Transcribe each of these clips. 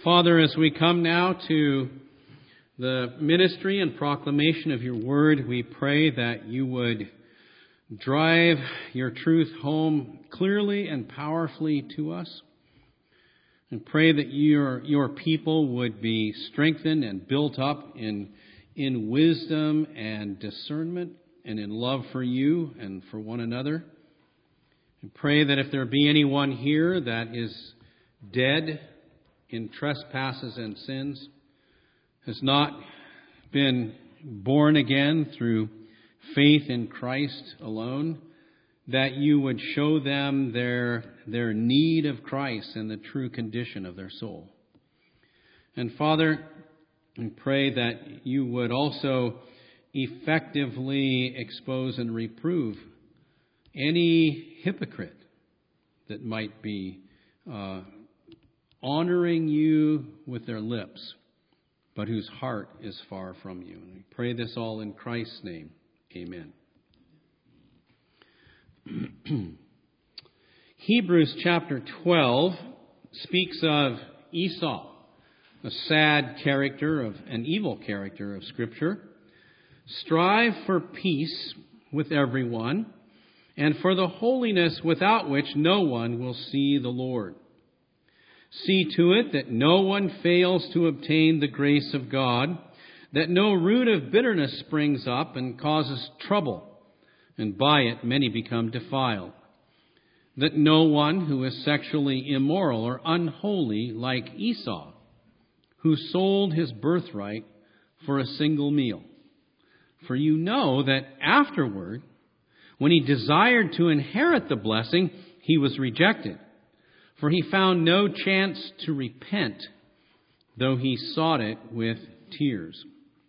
Father, as we come now to the ministry and proclamation of your word, we pray that you would drive your truth home clearly and powerfully to us. And pray that your people would be strengthened and built up in wisdom and discernment and in love for you and for one another. And pray that if there be anyone here that is dead in trespasses and sins, has not been born again through faith in Christ alone, that you would show them their need of Christ and the true condition of their soul. And Father, we pray that you would also effectively expose and reprove any hypocrite that might be honoring you with their lips, but whose heart is far from you. And we pray this all in Christ's name. Amen. Hebrews chapter 12 speaks of Esau, a sad character, an evil character of Scripture. Strive for peace with everyone, and for the holiness without which no one will see the Lord. See to it that no one fails to obtain the grace of God, that no root of bitterness springs up and causes trouble, and by it many become defiled. That no one who is sexually immoral or unholy like Esau, who sold his birthright for a single meal. For you know that afterward, when he desired to inherit the blessing, he was rejected. For he found no chance to repent, though he sought it with tears.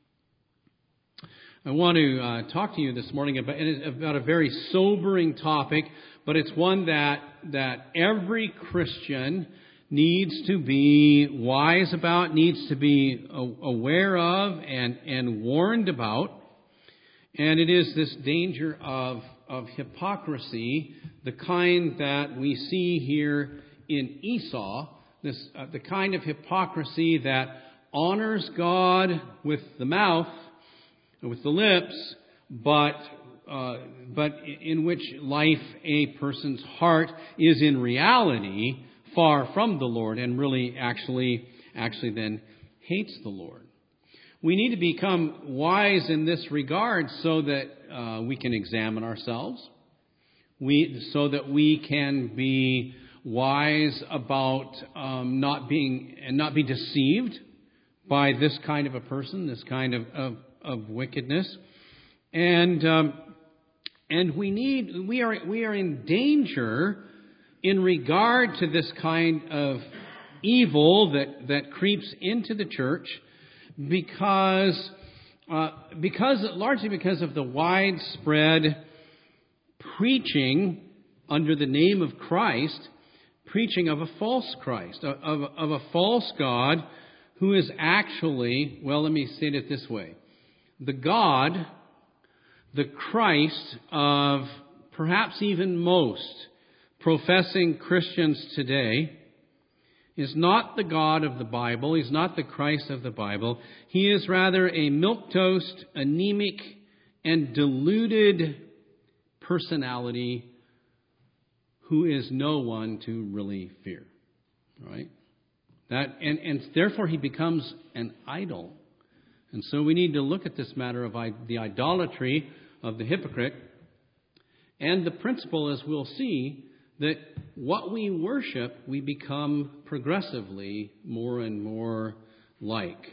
I want to talk to you this morning about a very sobering topic, but it's one that every Christian needs to be wise about, needs to be aware of, and warned about. And it is this danger of hypocrisy, the kind that we see here in Esau, the kind of hypocrisy that honors God with the mouth, with the lips, but in which life, a person's heart is in reality far from the Lord and really actually then hates the Lord. We need to become wise in this regard so that we can examine ourselves, so that we can be wise about not be deceived by this kind of a person, this kind of wickedness, and we are in danger in regard to this kind of evil that creeps into the church largely because of the widespread preaching under the name of Christ, preaching of a false Christ, of a false God who is actually, well, let me state it this way. The God, the Christ of perhaps even most professing Christians today is not the God of the Bible. He's not the Christ of the Bible. He is rather a milquetoast, anemic, and deluded personality who is no one to really fear. Right? And therefore he becomes an idol. And so we need to look at this matter of the idolatry of the hypocrite and the principle, as we'll see, that what we worship, we become progressively more and more like.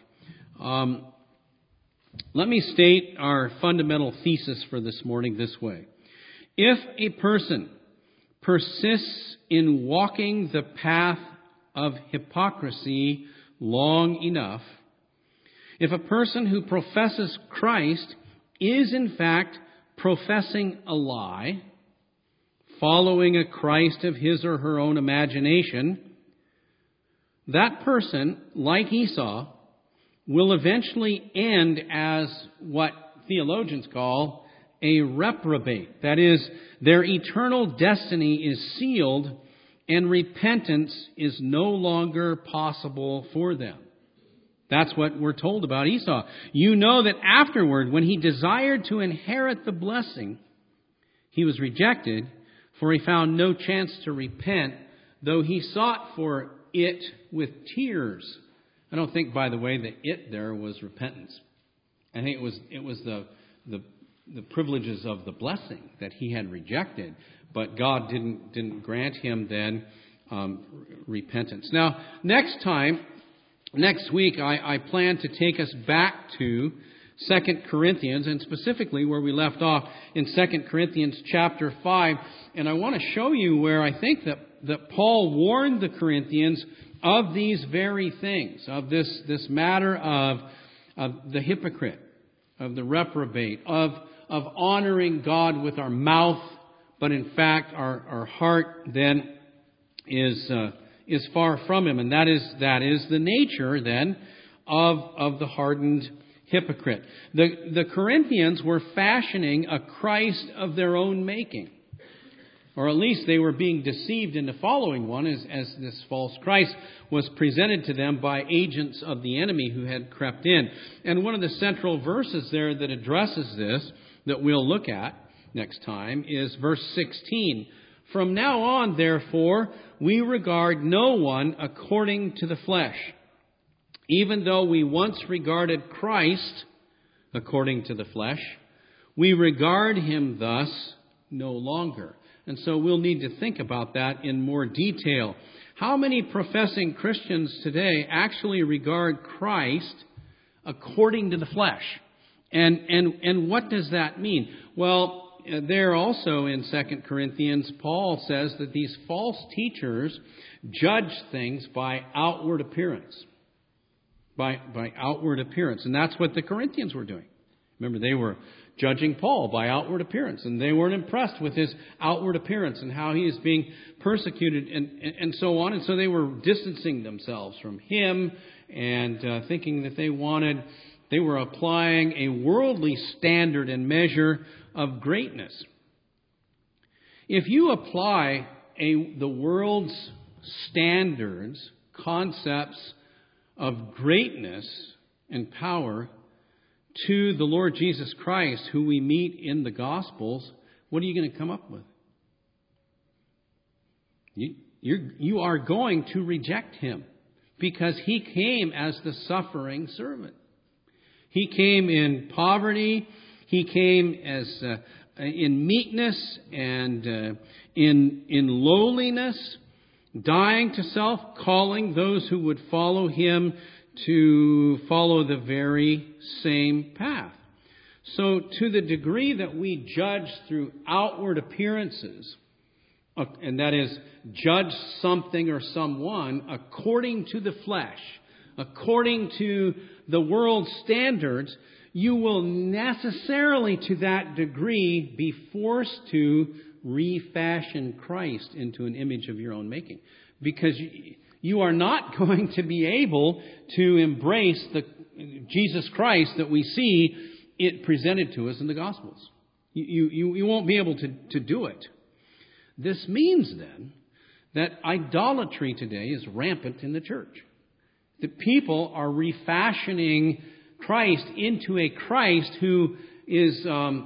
Let me state our fundamental thesis for this morning this way. If a person persists in walking the path of hypocrisy long enough, if a person who professes Christ is in fact professing a lie, following a Christ of his or her own imagination, that person, like Esau, will eventually end as what theologians call a reprobate. That is, their eternal destiny is sealed and repentance is no longer possible for them. That's what we're told about Esau. You know that afterward, when he desired to inherit the blessing, he was rejected, for he found no chance to repent, though he sought for it with tears. I don't think, by the way, that it there was repentance. I think it was the privileges of the blessing that he had rejected, but God didn't grant him then repentance. Now, next week, I plan to take us back to 2 Corinthians, and specifically where we left off in 2 Corinthians chapter 5. And I want to show you where I think that Paul warned the Corinthians of these very things, of this matter of the hypocrite, of the reprobate, of honoring God with our mouth, but in fact our heart then is far from Him, and that is the nature then of the hardened hypocrite. The Corinthians were fashioning a Christ of their own making, or at least they were being deceived into following one, as this false Christ was presented to them by agents of the enemy who had crept in. And one of the central verses there that addresses this, that we'll look at next time, is verse 16. From now on, therefore, we regard no one according to the flesh. Even though we once regarded Christ according to the flesh, we regard Him thus no longer. And so we'll need to think about that in more detail. How many professing Christians today actually regard Christ according to the flesh? And what does that mean? Well, there also in 2 Corinthians, Paul says that these false teachers judge things by outward appearance. By outward appearance. And that's what the Corinthians were doing. Remember, they were judging Paul by outward appearance, and they weren't impressed with his outward appearance and how he is being persecuted and so on. And so they were distancing themselves from him and thinking that they were applying a worldly standard and measure of greatness. If you apply the world's standards, concepts of greatness and power to the Lord Jesus Christ, who we meet in the Gospels, what are you going to come up with? You are going to reject Him, because He came as the suffering servant. He came in poverty. He came as in meekness and in lowliness, dying to self, calling those who would follow Him to follow the very same path. So to the degree that we judge through outward appearances, and that is, judge something or someone according to the flesh, according to the world's standards, you will necessarily to that degree be forced to refashion Christ into an image of your own making. Because you are not going to be able to embrace the Jesus Christ that we see it presented to us in the Gospels. You won't be able to do it. This means then that idolatry today is rampant in the church. That people are refashioning Christ into a Christ who is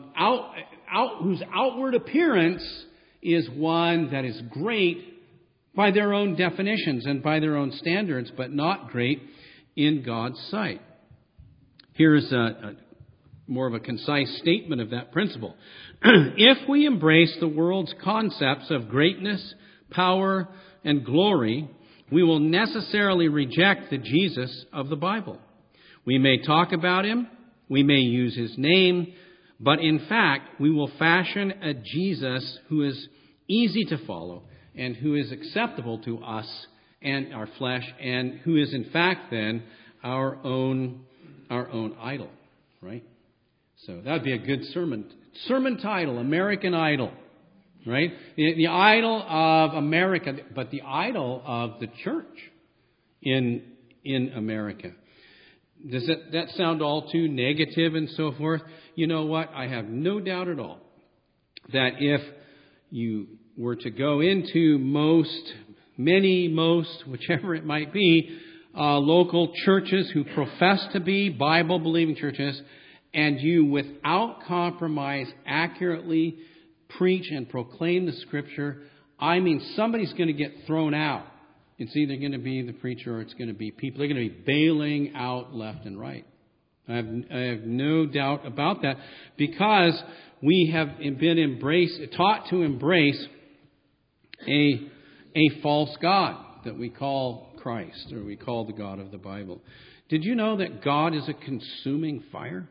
whose outward appearance is one that is great by their own definitions and by their own standards, but not great in God's sight. Here's more of a concise statement of that principle. If we embrace the world's concepts of greatness, power, and glory, we will necessarily reject the Jesus of the Bible. We may talk about Him, we may use His name, but in fact, we will fashion a Jesus who is easy to follow and who is acceptable to us and our flesh, and who is in fact then our own idol, right? So that would be a good sermon title, American Idol, right? The idol of America, but the idol of the church in America. Does that sound all too negative and so forth? You know what? I have no doubt at all that if you were to go into most many, most, whichever it might be, local churches who profess to be Bible-believing churches, and you, without compromise, accurately preach and proclaim the Scripture, I mean, somebody's going to get thrown out. It's either going to be the preacher or it's going to be people. They're going to be bailing out left and right. I have no doubt about that, because we have been taught to embrace a false god that we call Christ, or we call the God of the Bible. Did you know that God is a consuming fire?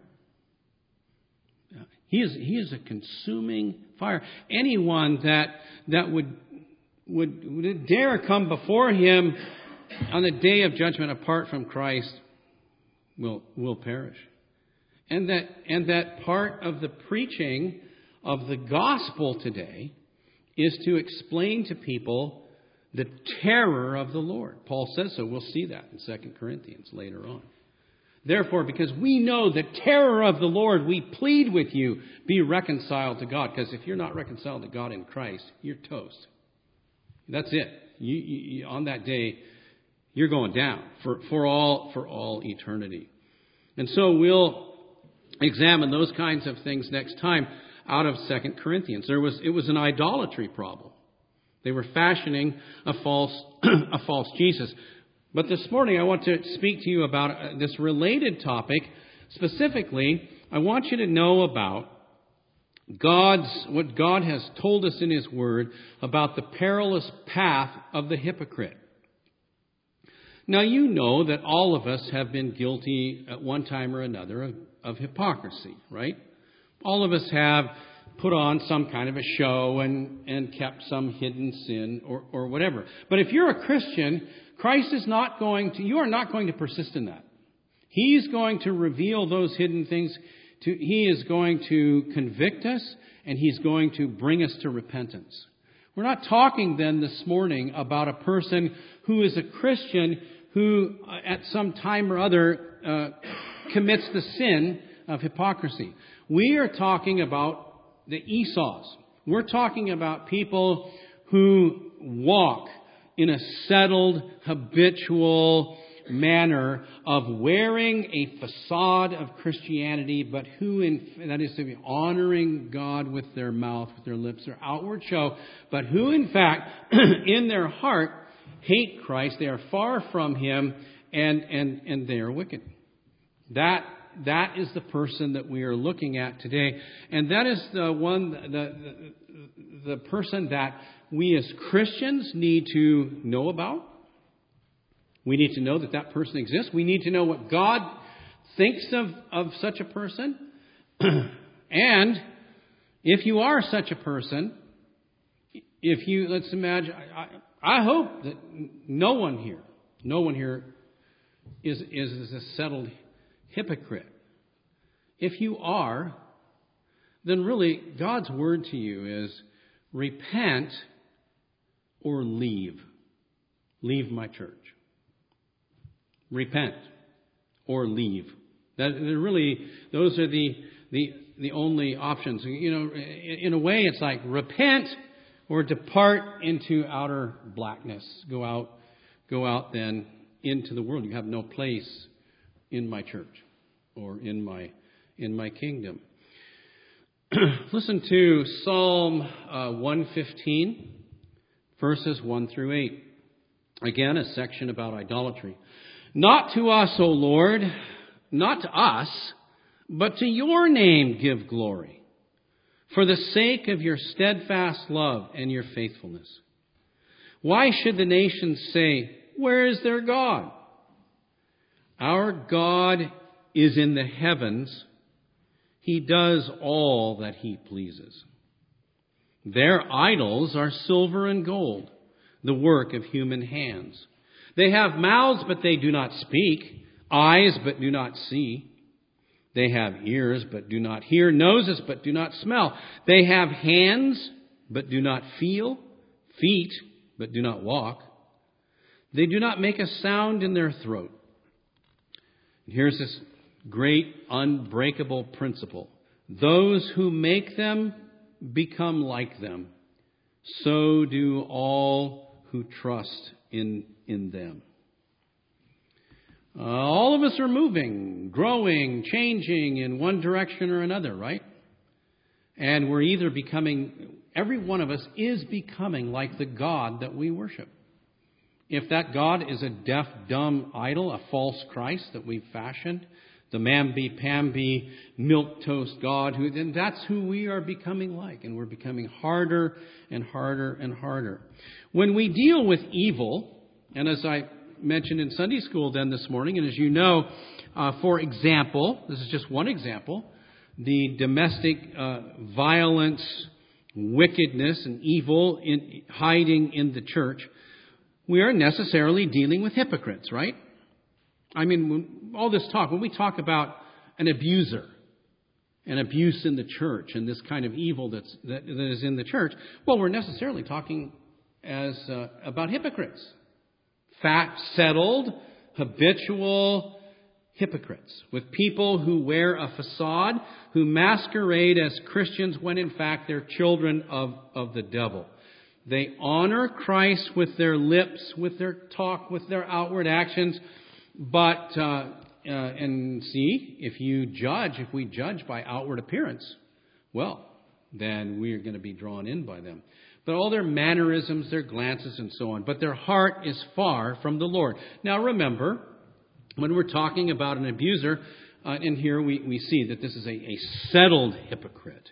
He is a consuming fire. Anyone that would dare come before Him on the day of judgment apart from Christ will perish. And that part of the preaching of the gospel today is to explain to people the terror of the Lord. Paul says so. We'll see that in 2 Corinthians later on. Therefore, because we know the terror of the Lord, we plead with you, be reconciled to God. Because if you're not reconciled to God in Christ, you're toast. That's it. You, on that day, you're going down for all eternity. And so we'll examine those kinds of things next time out of 2 Corinthians. It was an idolatry problem. They were fashioning a false Jesus. But this morning I want to speak to you about this related topic. Specifically, I want you to know about what God has told us in His Word about the perilous path of the hypocrite. Now, you know that all of us have been guilty at one time or another of hypocrisy, right? All of us have put on some kind of a show and kept some hidden sin or whatever. But if you're a Christian, you are not going to persist in that. He's going to reveal those hidden things. He is going to convict us, and He's going to bring us to repentance. We're not talking then this morning about a person who is a Christian who at some time or other commits the sin of hypocrisy. We are talking about the Esau's. We're talking about people who walk in a settled, habitual manner of wearing a facade of Christianity, but that is to be honoring God with their mouth, with their lips, their outward show, but who in fact, in their heart, hate Christ. They are far from Him, and they are wicked. That is the person that we are looking at today, and that is the person that we as Christians need to know about. We need to know that person exists. We need to know what God thinks of such a person. And if you are such a person, let's imagine, I hope that no one here is a settled hypocrite. If you are, then really God's word to you is repent or leave. Leave my church. Repent or leave. Those are the only options. In a way, it's like repent or depart into outer blackness. Go out then into the world. You have no place in my church or in my kingdom. Listen to Psalm 115, verses 1 through 8. Again, a section about idolatry. Not to us, O Lord, not to us, but to your name give glory, for the sake of your steadfast love and your faithfulness. Why should the nations say, where is their God? Our God is in the heavens. He does all that He pleases. Their idols are silver and gold, the work of human hands. They have mouths, but they do not speak, eyes, but do not see. They have ears, but do not hear, noses, but do not smell. They have hands, but do not feel, feet, but do not walk. They do not make a sound in their throat. And here's this great unbreakable principle. Those who make them become like them. So do all who trust in them. All of us are moving, growing, changing in one direction or another, right? And we're either every one of us is becoming like the God that we worship. If that God is a deaf, dumb idol, a false Christ that we've fashioned, the mamby-pamby, milquetoast God, then that's who we are becoming like. And we're becoming harder and harder and harder. When we deal with evil, and as I mentioned in Sunday school then this morning, and as you know, for example, this is just one example, the domestic violence, wickedness, and evil hiding in the church, we are necessarily dealing with hypocrites, right? I mean, all this talk, when we talk about an abuser, an abuse in the church, and this kind of evil that is in the church, well, we're necessarily talking about hypocrites. Fat, settled, habitual hypocrites, with people who wear a facade, who masquerade as Christians when in fact they're children of the devil. They honor Christ with their lips, with their talk, with their outward actions, but and see, if we judge by outward appearance, well, then we are going to be drawn in by them. But all their mannerisms, their glances, and so on. But their heart is far from the Lord. Now remember, when we're talking about an abuser, and here we see that this is a settled hypocrite.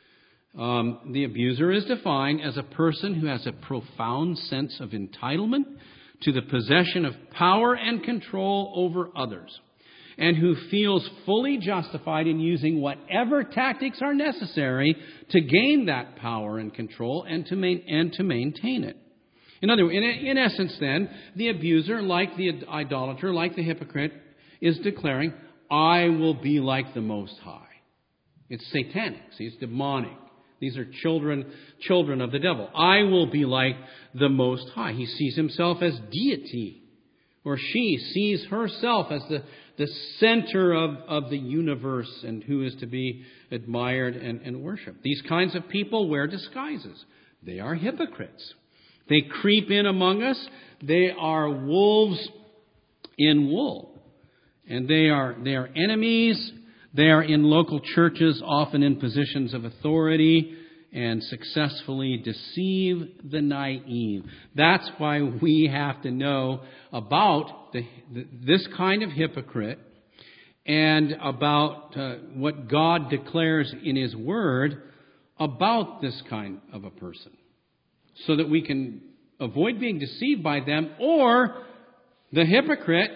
The abuser is defined as a person who has a profound sense of entitlement to the possession of power and control over others, and who feels fully justified in using whatever tactics are necessary to gain that power and control and to maintain it. In other words, in essence then, the abuser, like the idolater, like the hypocrite, is declaring, I will be like the Most High. It's satanic. See, it's demonic. These are children of the devil. I will be like the Most High. He sees himself as deity, or she sees herself as the center of the universe and who is to be admired and worshipped. These kinds of people wear disguises. They are hypocrites. They creep in among us. They are wolves in wool. And they are enemies. They are in local churches, often in positions of authority, and successfully deceive the naive. That's why we have to know about this kind of hypocrite and about what God declares in His Word about this kind of a person, so that we can avoid being deceived by them, or the hypocrite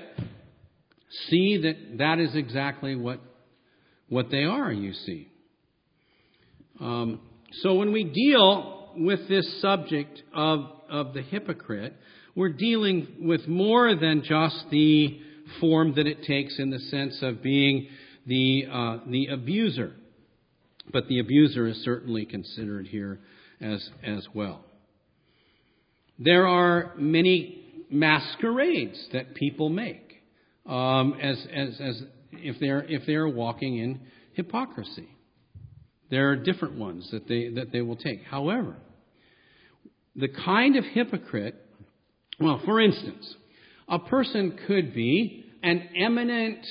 see that is exactly what they are, you see. So when we deal with this subject of the hypocrite, we're dealing with more than just the form that it takes in the sense of being the abuser. But the abuser is certainly considered here as well. There are many masquerades that people make as if they're walking in hypocrisy. There are different ones that they will take. However, the kind of hypocrite, well, for instance, a person could be an eminent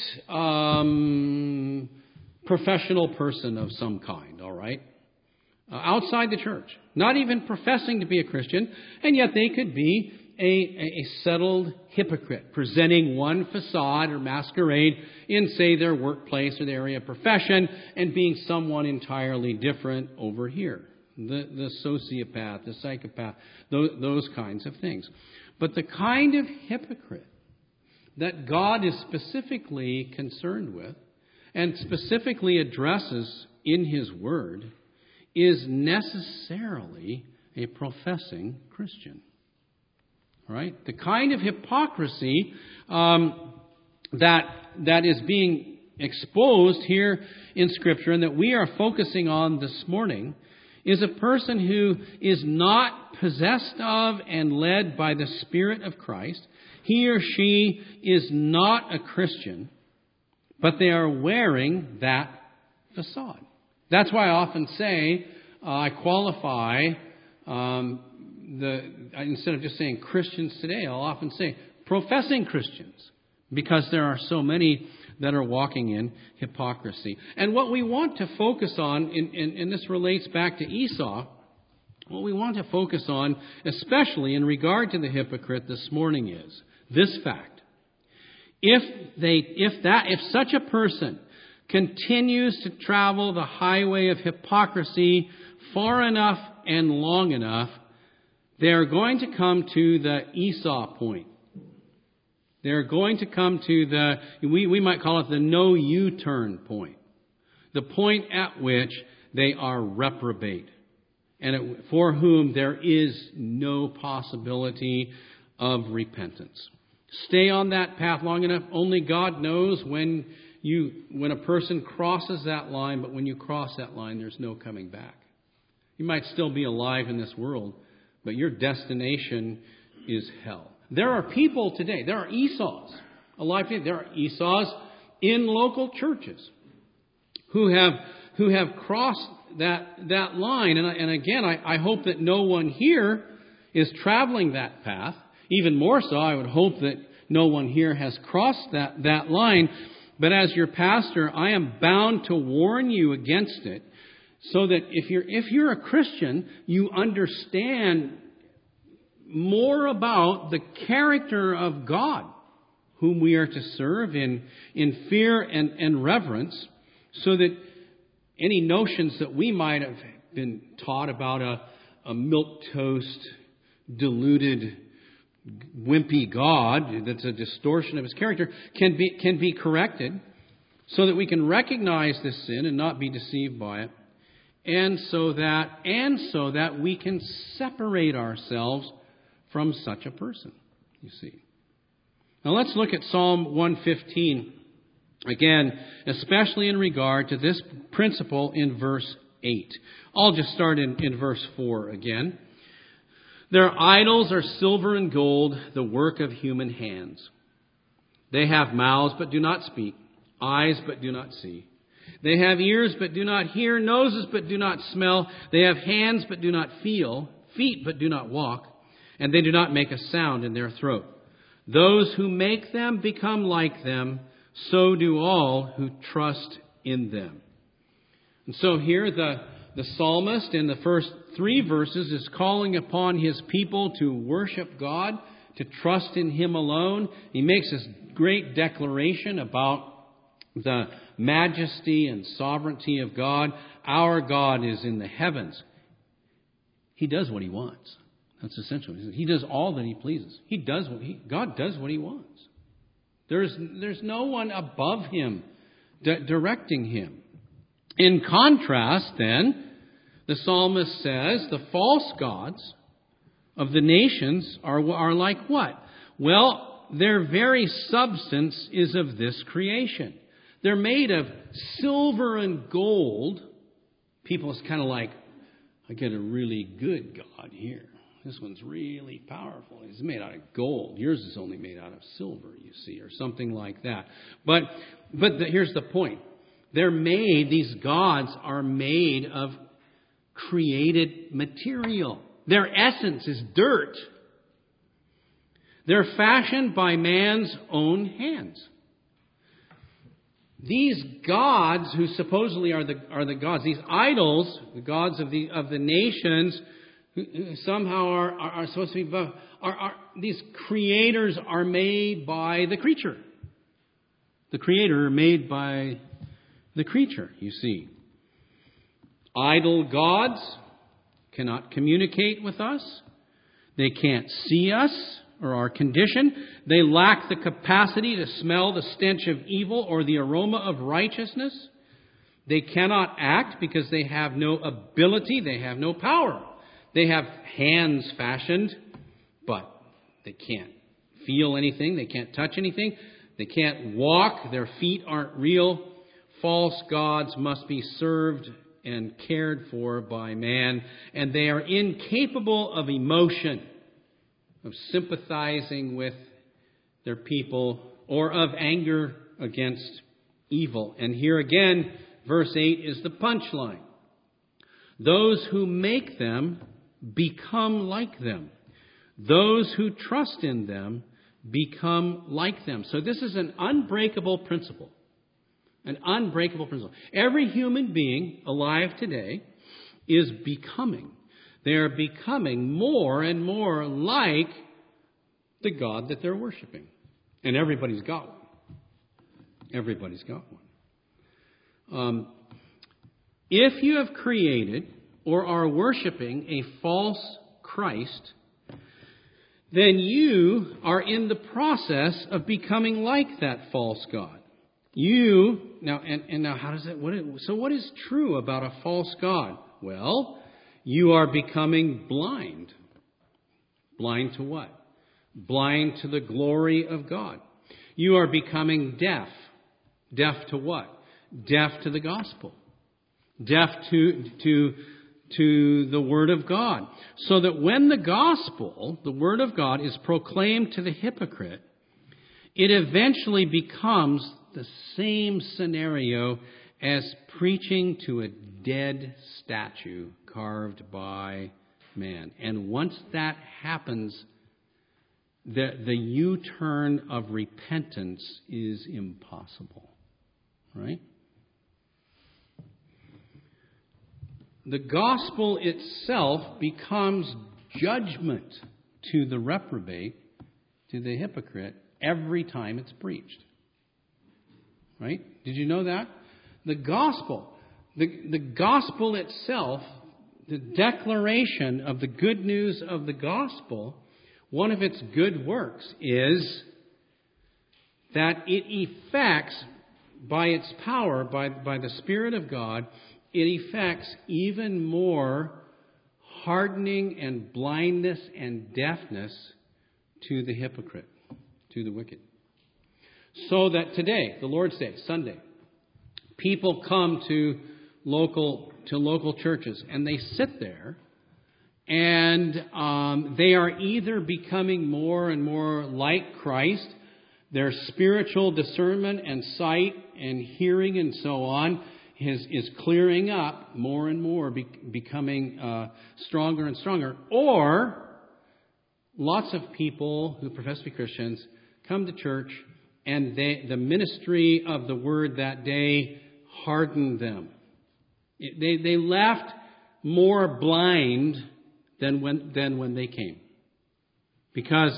professional person of some kind, all right? Outside the church, not even professing to be a Christian, and yet they could be a settled hypocrite, presenting one facade or masquerade in, say, their workplace or their area of profession, and being someone entirely different over here. The sociopath, the psychopath, those kinds of things. But the kind of hypocrite that God is specifically concerned with and specifically addresses in His Word is necessarily a professing Christian. All right? The kind of hypocrisy that is being exposed here in Scripture and that we are focusing on this morning is a person who is not possessed of and led by the Spirit of Christ. He or she is not a Christian, but they are wearing that facade. That's why I often say I qualify instead of just saying Christians today, I'll often say professing Christians, because there are so many that are walking in hypocrisy. And what we want to focus on, and this relates back to Esau, what we want to focus on, especially in regard to the hypocrite this morning, is this fact. If such a person continues to travel the highway of hypocrisy far enough and long enough, they are going to come to the Esau point. They're going to come to we might call it the no U-turn point. The point at which they are reprobate, and for whom there is no possibility of repentance. Stay on that path long enough. Only God knows when a person crosses that line, but when you cross that line, there's no coming back. You might still be alive in this world, but your destination is hell. There are people today, there are Esau's alive today. There are Esau's in local churches who have crossed that line. And again, I hope that no one here is traveling that path. Even more so, I would hope that no one here has crossed that line. But as your pastor, I am bound to warn you against it, so that if you're a Christian, you understand more about the character of God, whom we are to serve in fear and reverence, so that any notions that we might have been taught about a milquetoast, deluded, wimpy God that's a distortion of His character can be corrected, so that we can recognize this sin and not be deceived by it, and so that we can separate ourselves from such a person, you see. Now let's look at Psalm 115 again, especially in regard to this principle in verse 8. I'll just start in verse 4 again. Their idols are silver and gold, the work of human hands. They have mouths but do not speak, eyes but do not see. They have ears but do not hear, noses but do not smell. They have hands but do not feel, feet but do not walk, and they do not make a sound in their throat. Those who make them become like them, so do all who trust in them. And so here the psalmist in the first 3 verses is calling upon his people to worship God, to trust in Him alone. He makes this great declaration about the majesty and sovereignty of God. Our God is in the heavens. He does what He wants. That's essential. He does all that He pleases. God does what He wants. There's no one above Him directing Him. In contrast, then, the psalmist says the false gods of the nations are like what? Well, their very substance is of this creation. They're made of silver and gold. People is kind of like, I get a really good God here. This one's really powerful. It's made out of gold. Yours is only made out of silver, you see, or something like that. But here's the point. These gods are made of created material. Their essence is dirt. They're fashioned by man's own hands. These gods, who supposedly are the gods, these idols, the gods of the nations, who somehow are supposed to be these creators are made by the creature. The creator made by the creature, you see. Idol gods cannot communicate with us. They can't see us or our condition. They lack the capacity to smell the stench of evil or the aroma of righteousness. They cannot act because they have no ability. They have no power. They have hands fashioned, but they can't feel anything. They can't touch anything. They can't walk. Their feet aren't real. False gods must be served and cared for by man, and they are incapable of emotion, of sympathizing with their people, or of anger against evil. And here again, verse 8 is the punchline. Those who make them become like them. Those who trust in them become like them. So this is an unbreakable principle. An unbreakable principle. Every human being alive today is becoming. They are becoming more and more like the God that they're worshiping. And everybody's got one. Everybody's got one. If you have created or are worshiping a false Christ, then you are in the process of becoming like that false god. Now how does it? So what is true about a false god? Well, you are becoming blind. Blind to what? Blind to the glory of God. You are becoming deaf. Deaf to what? Deaf to the gospel. Deaf to the Word of God. So that when the gospel, the Word of God, is proclaimed to the hypocrite, it eventually becomes the same scenario as preaching to a dead statue carved by man. And once that happens, the U-turn of repentance is impossible. Right? The gospel itself becomes judgment to the reprobate, to the hypocrite, every time it's preached. Right? Did you know that? The gospel itself, the declaration of the good news of the gospel, one of its good works is that it effects, by its power, by the Spirit of God, it effects even more hardening and blindness and deafness to the hypocrite, to the wicked. So that today, the Lord's Day, Sunday, people come to local churches and they sit there and they are either becoming more and more like Christ, their spiritual discernment and sight and hearing and so on is clearing up more and more, becoming stronger and stronger. Or lots of people who profess to be Christians come to church and the ministry of the word that day hardened them. They left more blind than when they came, because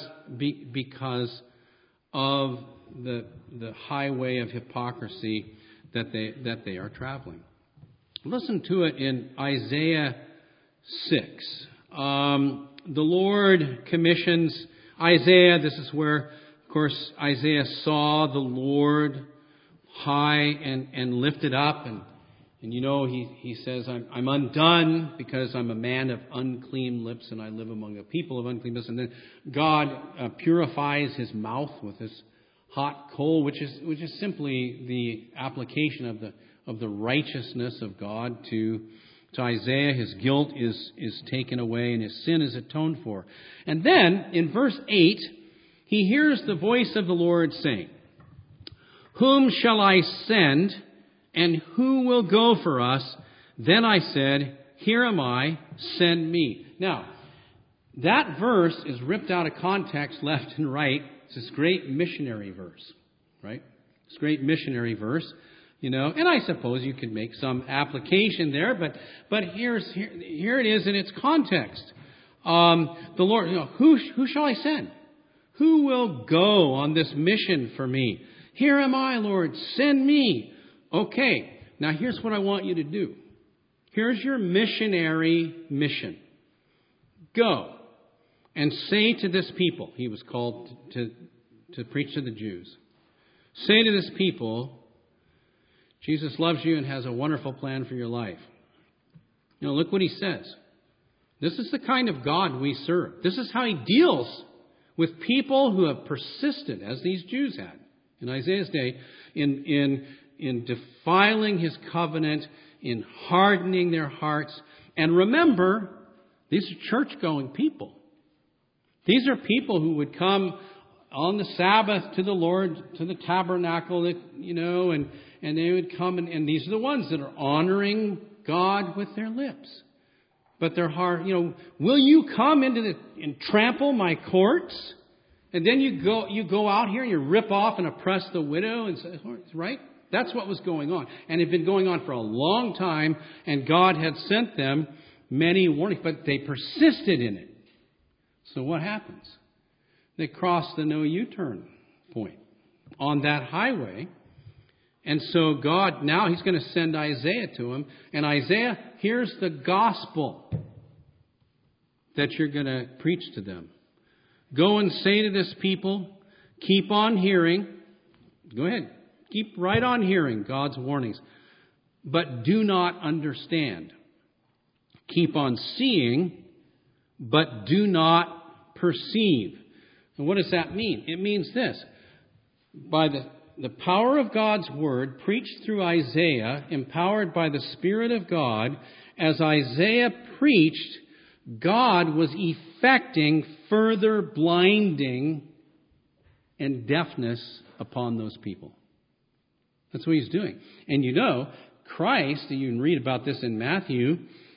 of the highway of hypocrisy that they are traveling. Listen to it in Isaiah 6. The Lord commissions Isaiah. This is where, of course, Isaiah saw the Lord high and lifted up, and you know he says, I'm undone because I'm a man of unclean lips and I live among a people of unclean lips. And then God purifies his mouth with this hot coal, which is simply the application of the righteousness of God to Isaiah. His guilt is taken away and his sin is atoned for. And then in verse 8, he hears the voice of the Lord saying, "Whom shall I send, and who will go for us? Then I said, Here am I, send me." Now, that verse is ripped out of context left and right. It's this great missionary verse, right? This great missionary verse, you know. And I suppose you could make some application there, but here it is in its context. The Lord, you know, who shall I send? Who will go on this mission for me? Here am I, Lord, send me. Okay, now here's what I want you to do. Here's your missionary mission. Go and say to this people, he was called to preach to the Jews. Say to this people, Jesus loves you and has a wonderful plan for your life. You know, look what he says. This is the kind of God we serve. This is how he deals with people who have persisted, as these Jews had in Isaiah's day, in defiling his covenant, in hardening their hearts. And remember, these are church-going people. These are people who would come on the Sabbath to the Lord, to the tabernacle, you know, and they would come, and these are the ones that are honoring God with their lips. But their heart, will you come into and trample my courts? And then you go out here and you rip off and oppress the widow, and say, right? That's what was going on. And it had been going on for a long time, and God had sent them many warnings, but they persisted in it. So what happens? They cross the no U-turn point on that highway. And so God, now He's going to send Isaiah to them. And Isaiah, here's the gospel that you're going to preach to them. Go and say to this people, keep on hearing. Go ahead. Keep right on hearing God's warnings. But do not understand. Keep on seeing, but do not perceive. And what does that mean? It means this. By the power of God's Word, preached through Isaiah, empowered by the Spirit of God, as Isaiah preached, God was effecting further blinding and deafness upon those people. That's what He's doing. And Christ, you can read about this in Matthew,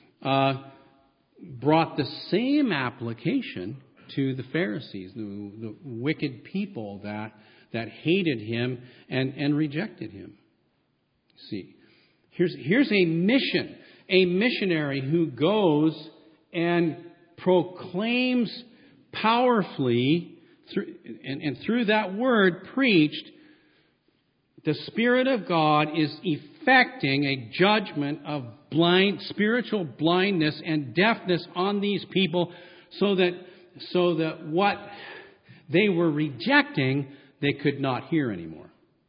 brought the same application to the Pharisees, the wicked people that hated Him and rejected Him. See, here's a missionary who goes and proclaims powerfully through that word preached. The Spirit of God is effecting a judgment of spiritual blindness and deafness on these people, so that what they were rejecting, they could not hear anymore.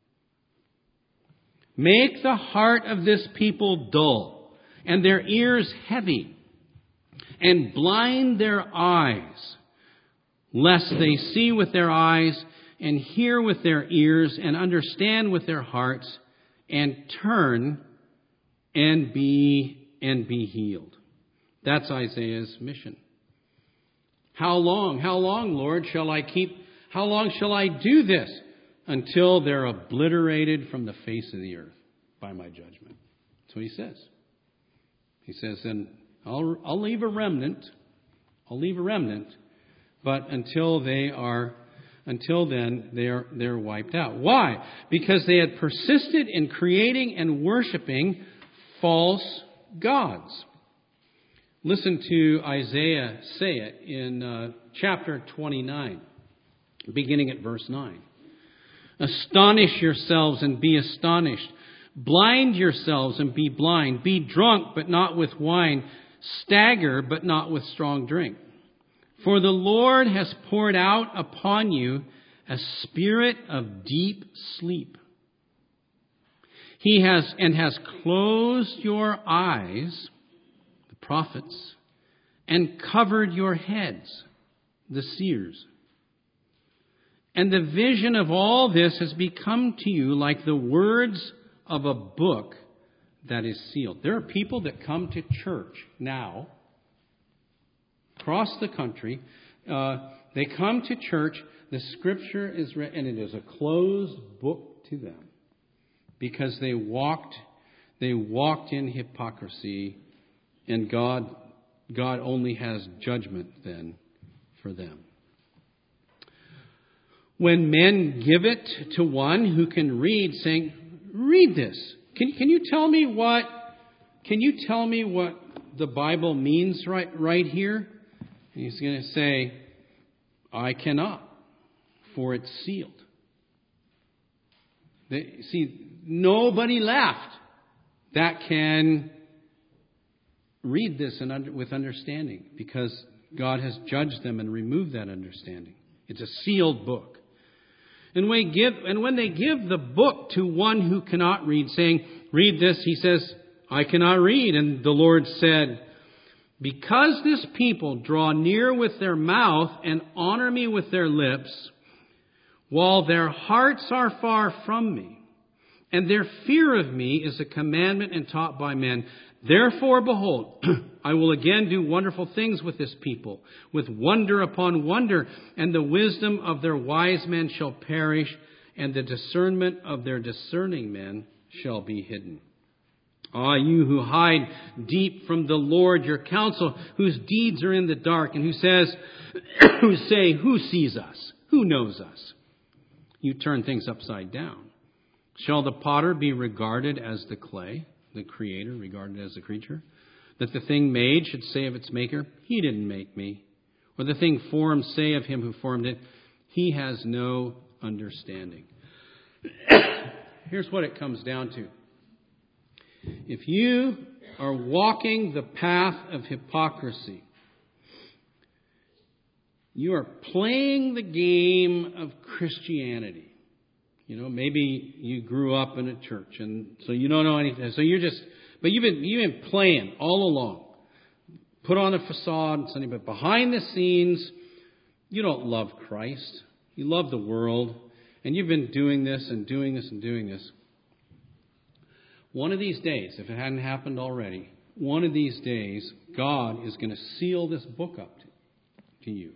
Make the heart of this people dull, and their ears heavy, and blind their eyes, lest they see with their eyes, and hear with their ears, and understand with their hearts, and turn and be healed. That's Isaiah's mission. How long, Lord, how long shall I do this? Until they're obliterated from the face of the earth by my judgment. That's what He says. He says, and I'll leave a remnant. But until then, they're wiped out. Why? Because they had persisted in creating and worshiping false gods. Listen to Isaiah say it in chapter 29, beginning at verse 9. Astonish yourselves and be astonished. Blind yourselves and be blind. Be drunk, but not with wine. Stagger, but not with strong drink. For the Lord has poured out upon you a spirit of deep sleep. He has closed your eyes, the prophets, and covered your heads, the seers. And the vision of all this has become to you like the words of a book that is sealed. There are people that come to church now, across the country. They come to church. The Scripture is read, and it is a closed book to them, because they walked in hypocrisy, and God only has judgment then for them. When men give it to one who can read, saying, "Read this. Can you tell me what the Bible means right here?" And he's going to say, "I cannot, for it's sealed." See, nobody left that can read this with understanding, because God has judged them and removed that understanding. It's a sealed book. And when they give the book to one who cannot read, saying, "Read this," he says, "I cannot read." And the Lord said, "Because this people draw near with their mouth and honor me with their lips, while their hearts are far from me, and their fear of me is a commandment and taught by men. Therefore, behold, I will again do wonderful things with this people, with wonder upon wonder, and the wisdom of their wise men shall perish, and the discernment of their discerning men shall be hidden." Ah, you who hide deep from the Lord your counsel, whose deeds are in the dark, and who say, who sees us? Who knows us? You turn things upside down. Shall the potter be regarded as the clay, the creator regarded as the creature? That the thing made should say of its maker, he didn't make me. Or the thing formed say of him who formed it, he has no understanding. Here's what it comes down to. If you are walking the path of hypocrisy, you are playing the game of Christianity. You know, maybe you grew up in a church, and so you don't know anything. So but you've been playing all along. Put on a facade and something, but behind the scenes, you don't love Christ. You love the world, and you've been doing this and doing this and doing this. One of these days, if it hadn't happened already, one of these days, God is going to seal this book up to you.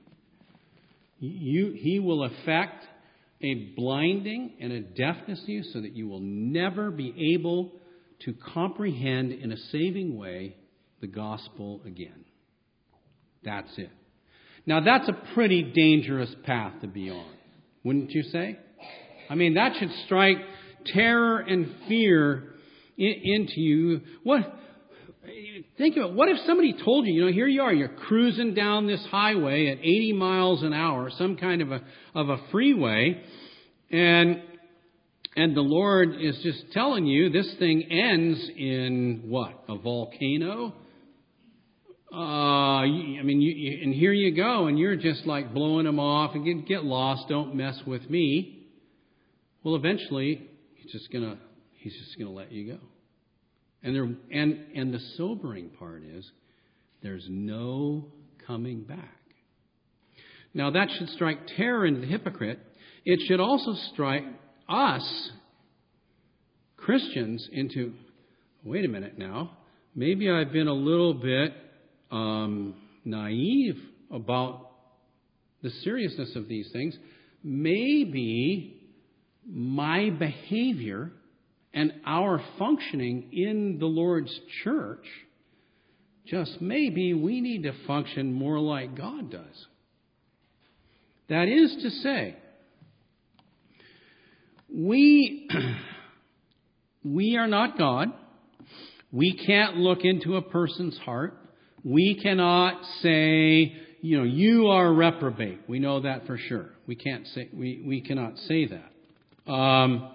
He will effect a blinding and a deafness to you so that you will never be able to comprehend in a saving way the gospel again. That's it. Now, that's a pretty dangerous path to be on, wouldn't you say? I mean, that should strike terror and fear into you. Think about it. What if somebody told you, here you are, you're cruising down this highway at 80 miles an hour, some kind of a freeway, and the Lord is just telling you this thing ends in what? A volcano? And here you go, and you're just like blowing them off and get lost. Don't mess with me. Well, eventually, he's just gonna let you go. And the sobering part is there's no coming back. Now that should strike terror into the hypocrite. It should also strike us, Christians, into, wait a minute now, maybe I've been a little bit naive about the seriousness of these things. Maybe my behavior and our functioning in the Lord's church, just maybe we need to function more like God does. That is to say, we are not God. We can't look into a person's heart. We cannot say, you are reprobate. We know that for sure. We cannot say that.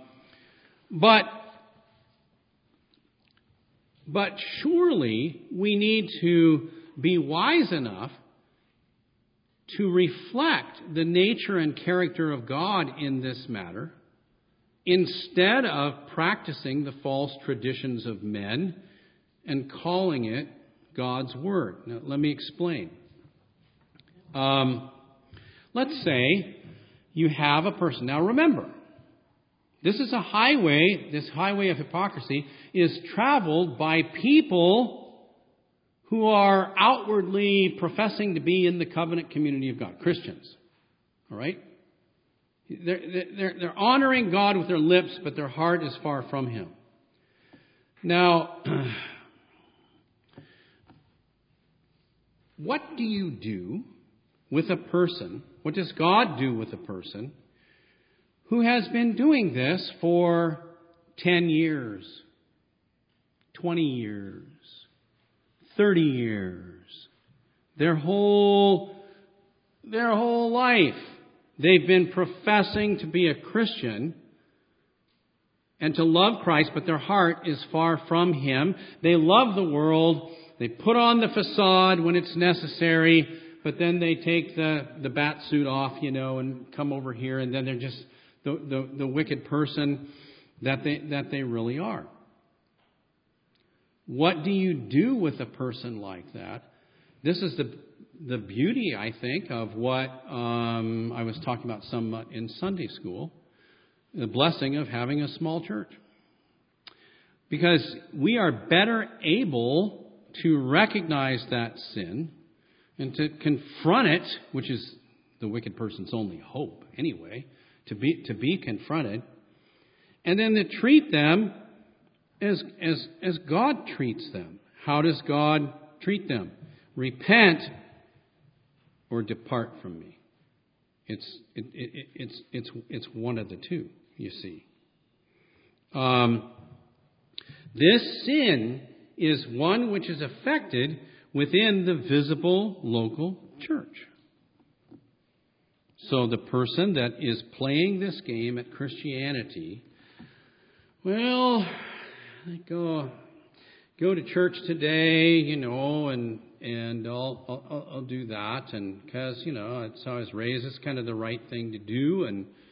But surely we need to be wise enough to reflect the nature and character of God in this matter, instead of practicing the false traditions of men and calling it God's Word. Now, let me explain. Let's say you have a person. Now, remember, this is a highway. This highway of hypocrisy is traveled by people who are outwardly professing to be in the covenant community of God, Christians. All right? They're honoring God with their lips, but their heart is far from Him. Now, what do you do with a person? What does God do with a person who has been doing this for 10 years, 20 years, 30 years, their whole life? They've been professing to be a Christian and to love Christ, but their heart is far from Him. They love the world. They put on the facade when it's necessary, but then they take the bat suit off, and come over here, and then they're just the wicked person that they really are. What do you do with a person like that? This is the beauty, I think, of what I was talking about somewhat in Sunday school, the blessing of having a small church. Because we are better able to recognize that sin and to confront it, which is the wicked person's only hope anyway, to be confronted, and then to treat them as God treats them. How does God treat them? Repent or depart from me. It's one of the two, you see. This sin is one which is affected within the visible local church. So the person that is playing this game at Christianity, well, I go to church today, and I'll do that, and because it's how I was raised, it's kind of the right thing to do,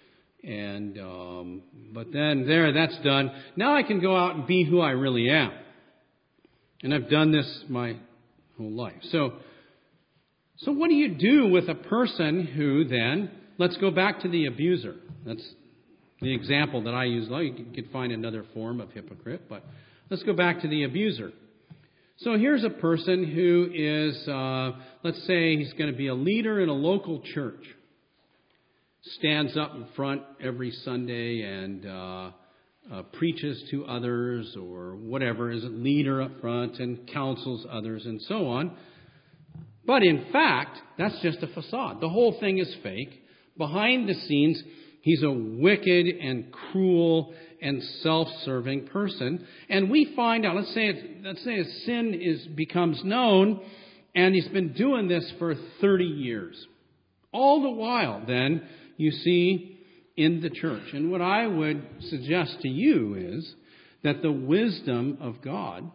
but then that's done. Now I can go out and be who I really am, and I've done this my whole life. So what do you do with a person who then, let's go back to the abuser. That's the example that I use. You could find another form of hypocrite, but let's go back to the abuser. So here's a person who is, let's say he's going to be a leader in a local church. Stands up in front every Sunday and preaches to others or whatever, is a leader up front and counsels others and so on. But in fact, that's just a facade. The whole thing is fake. Behind the scenes, he's a wicked and cruel and self-serving person. And we find out, let's say his sin becomes known, and he's been doing this for 30 years. All the while, then, you see, in the church. And what I would suggest to you is that the wisdom of God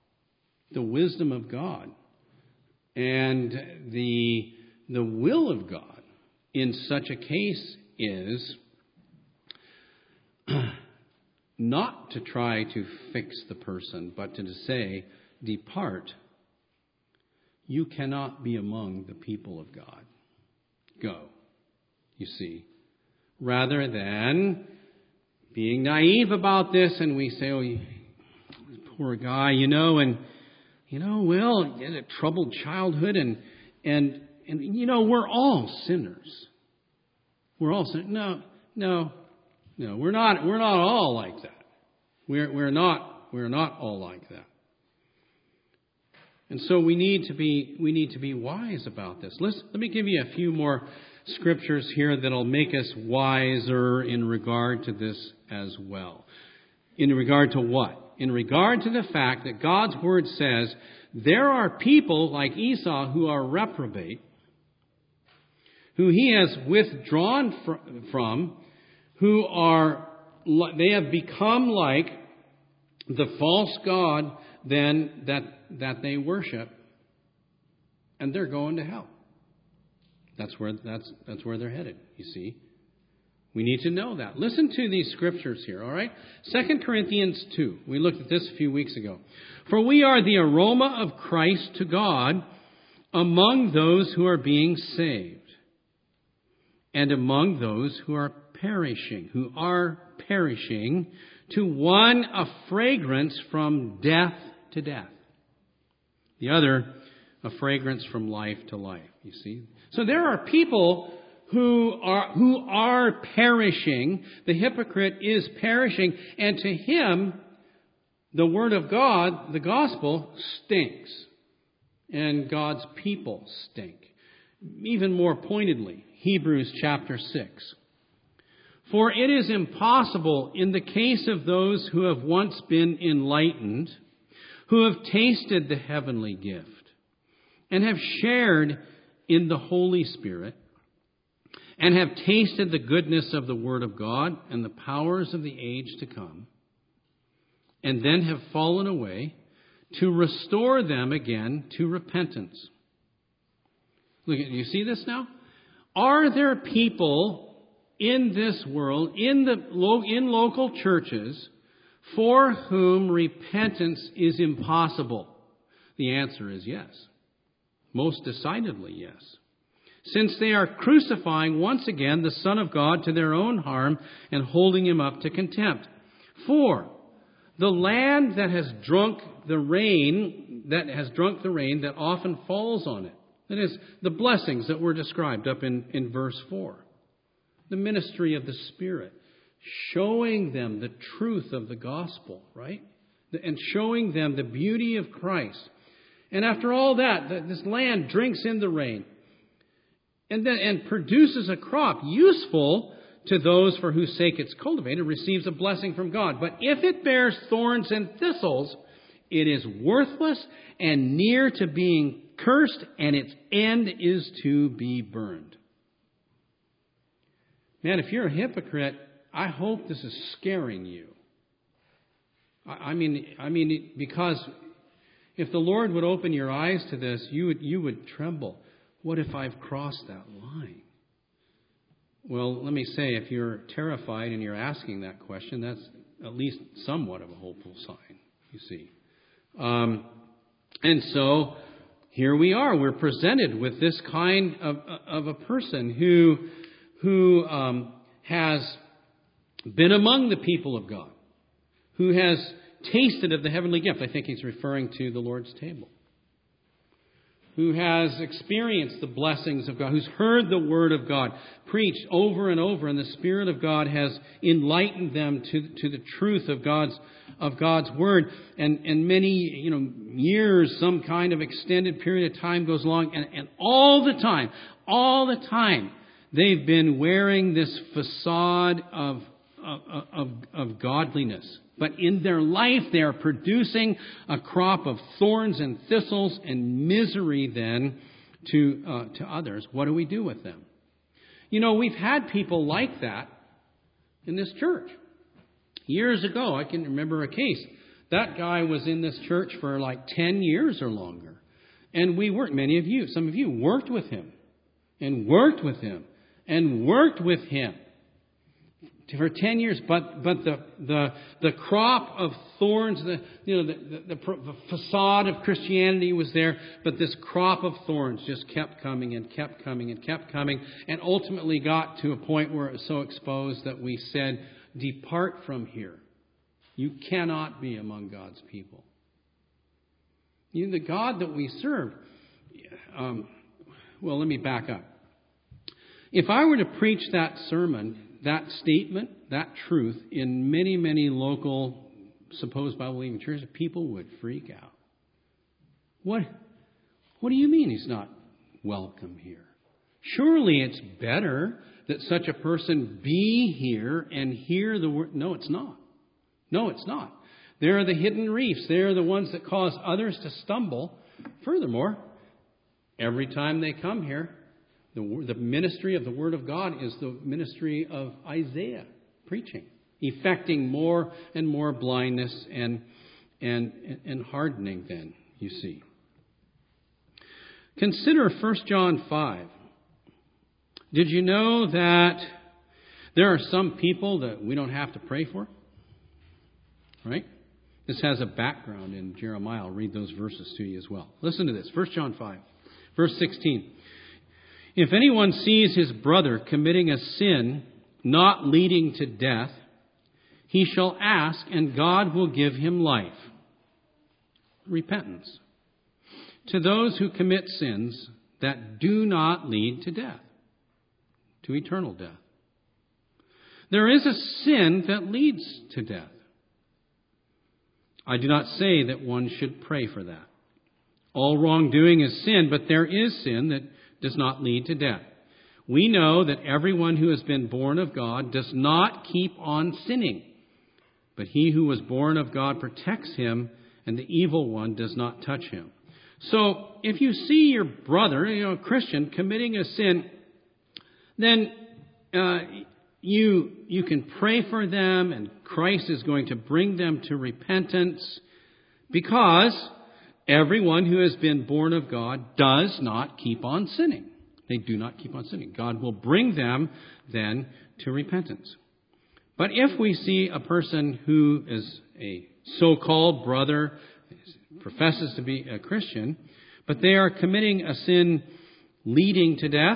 and the will of God in such a case is not to try to fix the person, but to say, depart. You cannot be among the people of God. Go, you see. Rather than being naive about this, and we say, oh, poor guy, well, he had a troubled childhood, and we're all sinners. We're all sinners. No, we're not all like that. We're not all like that. And so we need to be wise about this. Let me give you a few more scriptures here that'll make us wiser in regard to this as well. In regard to what? In regard to the fact that God's Word says there are people like Esau who are reprobate, who He has withdrawn from, they have become like the false god then that they worship, and they're going to hell. That's where they're headed, you see. We need to know that. Listen to these scriptures here, all right? 2 Corinthians 2. We looked at this a few weeks ago. For we are the aroma of Christ to God among those who are being saved and among those who are perishing, to one a fragrance from death to death. The other, a fragrance from life to life, you see. So there are people who are perishing. The hypocrite is perishing, and to him, the Word of God, the gospel, stinks. And God's people stink. Even more pointedly, Hebrews chapter 6. For it is impossible in the case of those who have once been enlightened, who have tasted the heavenly gift, and have shared in the Holy Spirit, and have tasted the goodness of the Word of God and the powers of the age to come, and then have fallen away, to restore them again to repentance. Look, you see this now? Are there people in this world, in local churches, for whom repentance is impossible? The answer is yes. Most decidedly yes. Since they are crucifying once again the Son of God to their own harm and holding Him up to contempt. For the land that has drunk the rain that often falls on it. That is, the blessings that were described up in verse 4. The ministry of the Spirit, showing them the truth of the gospel, right? and showing them the beauty of Christ. And after all that, this land drinks in the rain and produces a crop useful to those for whose sake it's cultivated, receives a blessing from God. But if it bears thorns and thistles, it is worthless and near to being cursed, and its end is to be burned. Man, if you're a hypocrite, I hope this is scaring you. I mean, because if the Lord would open your eyes to this, you would tremble. What if I've crossed that line? Well, let me say, if you're terrified and you're asking that question, that's at least somewhat of a hopeful sign, you see. And so here we are. We're presented with this kind of a person who has been among the people of God, who has tasted of the heavenly gift. I think he's referring to the Lord's table. Who has experienced the blessings of God, who's heard the Word of God preached over and over, and the Spirit of God has enlightened them to the truth of God's Word. And many years, some kind of extended period of time goes along, and all the time, they've been wearing this facade of godliness. But in their life, they are producing a crop of thorns and thistles and misery then to others. What do we do with them? We've had people like that in this church. Years ago, I can remember a case. That guy was in this church for like 10 years or longer. And some of you worked with him and worked with him and worked with him for 10 years, but the crop of thorns, the facade of Christianity was there, but this crop of thorns just kept coming and kept coming and kept coming, and ultimately got to a point where it was so exposed that we said, "Depart from here. You cannot be among God's people." The God that we serve. Well, let me back up. If I were to preach that sermon, that statement, that truth, in many, many local supposed Bible-believing churches, people would freak out. What do you mean he's not welcome here? Surely it's better that such a person be here and hear the word. No, it's not. No, it's not. There are the hidden reefs. They're the ones that cause others to stumble. Furthermore, every time they come here, the ministry of the Word of God is the ministry of Isaiah preaching, effecting more and more blindness and hardening then, you see. Consider 1 John 5. Did you know that there are some people that we don't have to pray for? Right? This has a background in Jeremiah. I'll read those verses to you as well. Listen to this. 1 John 5, verse 16. If anyone sees his brother committing a sin not leading to death, he shall ask, and God will give him life. Repentance. To those who commit sins that do not lead to death, to eternal death. There is a sin that leads to death. I do not say that one should pray for that. All wrongdoing is sin, but there is sin that does not lead to death. We know that everyone who has been born of God does not keep on sinning, but he who was born of God protects him, and the evil one does not touch him. So, if you see your brother, a Christian, committing a sin, then you can pray for them, and Christ is going to bring them to repentance, because everyone who has been born of God does not keep on sinning. They do not keep on sinning. God will bring them then to repentance. But if we see a person who is a so-called brother, professes to be a Christian, but they are committing a sin leading to death,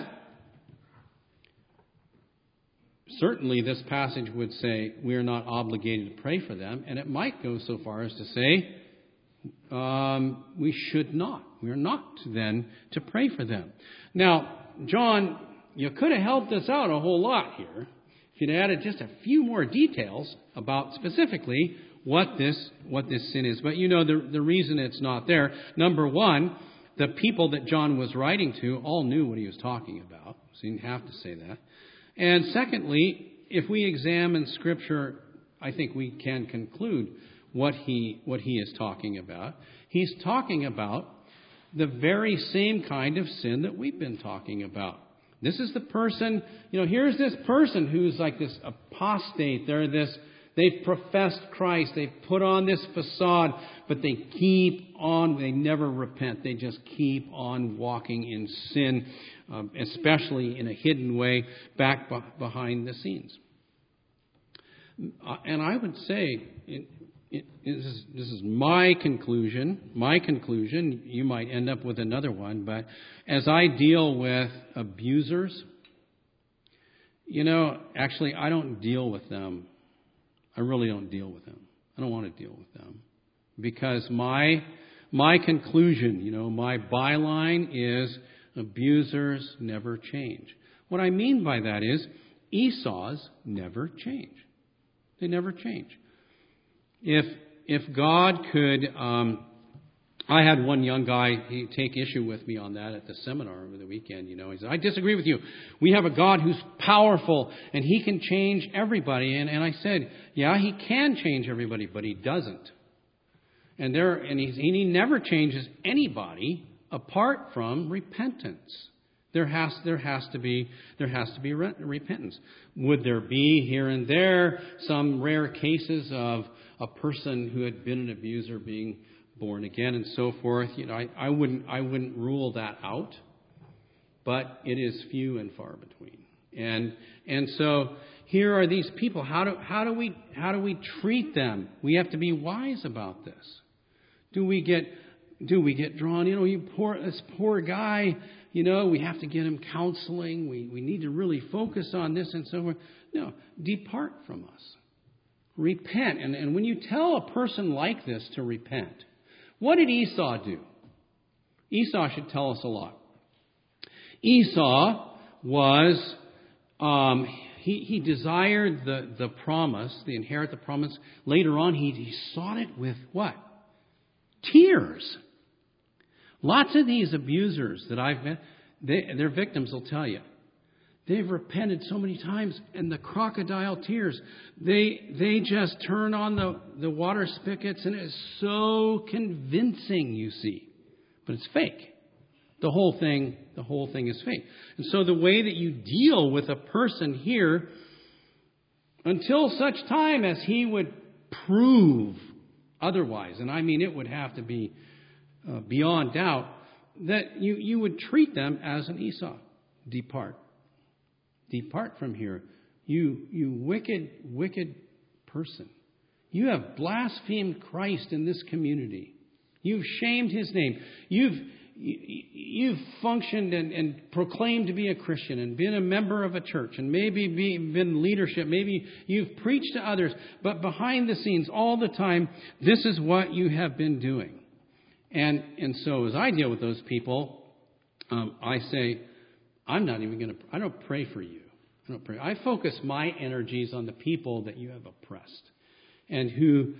certainly this passage would say we are not obligated to pray for them, and it might go so far as to say we should not. We are not then to pray for them. Now, John, you could have helped us out a whole lot here if you'd added just a few more details about specifically what this sin is. But the reason it's not there, number one, the people that John was writing to all knew what he was talking about, so he didn't have to say that. And secondly, if we examine Scripture, I think we can conclude what he is talking about. He's talking about the very same kind of sin that we've been talking about. This is the person, here's this person who's like this apostate. They've professed Christ. They've put on this facade, but they keep on. They never repent. They just keep on walking in sin, especially in a hidden way, back behind the scenes. And I would say, this is my conclusion. My conclusion. You might end up with another one, but as I deal with abusers, actually, I don't deal with them. I really don't deal with them. I don't want to deal with them. Because my conclusion, my byline is abusers never change. What I mean by that is Esau's never change. They never change. If God could, I had one young guy take issue with me on that at the seminar over the weekend. He said, I disagree with you. We have a God who's powerful and he can change everybody. And I said, yeah, he can change everybody, but he doesn't. And he never changes anybody apart from repentance. There has to be repentance. Would there be here and there some rare cases of a person who had been an abuser being born again and so forth? I wouldn't rule that out, but it is few and far between. And so here are these people. How do we treat them? We have to be wise about this. Do we get drawn? This poor guy. We have to get him counseling. We need to really focus on this and so forth. No, depart from us. Repent. And when you tell a person like this to repent, what did Esau do? Esau should tell us a lot. Esau was, he desired the promise, inherit the promise. Later on, he sought it with what? Tears. Lots of these abusers that I've met, their victims will tell you, they've repented so many times, and the crocodile tears, they just turn on the water spigots, and it's so convincing, you see. But it's fake. The whole thing is fake. And so the way that you deal with a person here, until such time as he would prove otherwise, and I mean it would have to be beyond doubt, that you would treat them as an Esau. Depart from here, you wicked person. You have blasphemed Christ in this community. You've shamed his name. You've functioned and proclaimed to be a Christian and been a member of a church and maybe been leadership. Maybe you've preached to others, but behind the scenes all the time, this is what you have been doing. And so as I deal with those people, I say, I don't pray for you. I don't pray. I focus my energies on the people that you have oppressed and whom